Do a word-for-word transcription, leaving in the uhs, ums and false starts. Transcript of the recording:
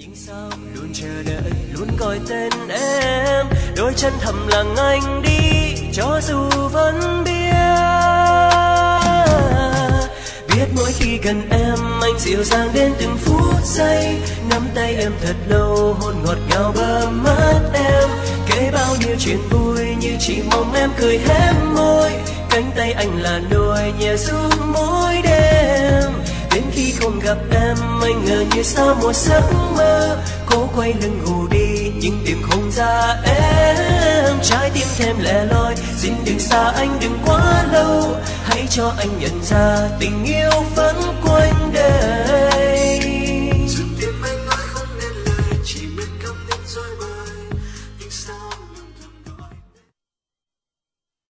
nhưng sao luôn chờ đợi luôn gọi tên em, đôi chân thầm lặng anh đi cho dù vẫn biết biết mỗi khi gần em anh dịu dàng đến từng phút giây, nắm tay em thật lâu hôn ngọt ngào bờ mắt em, kể bao nhiêu chuyện vui như chỉ mong em cười hé môi, cánh tay anh là nỗi nhẹ giúp mỗi đêm. Đến khi không gặp em anh ngờ như sao một giấc mơ, cố quay lưng ngủ đi nhưng tìm không ra em, trái tim thêm lẻ loi xin đừng xa anh đừng quá lâu, hãy cho anh nhận ra tình yêu vẫn quanh